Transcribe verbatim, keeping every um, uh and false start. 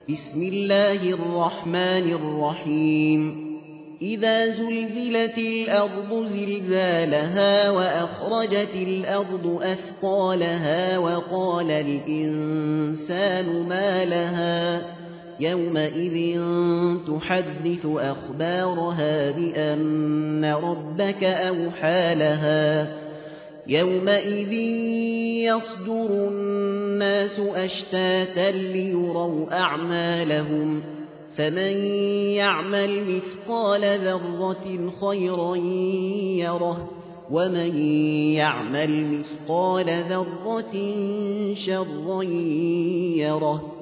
بسم الله الرحمن الرحيم إذا زلزلت الأرض زلزالها وأخرجت الأرض أثقالها وقال الإنسان ما لها يومئذ تحدث أخبارها بأن ربك أوحى لها يومئذ يصدر الناس أشتاتا ليروا أعمالهم فمن يعمل مثقال ذرة خيرا يره ومن يعمل مثقال ذرة شرا يره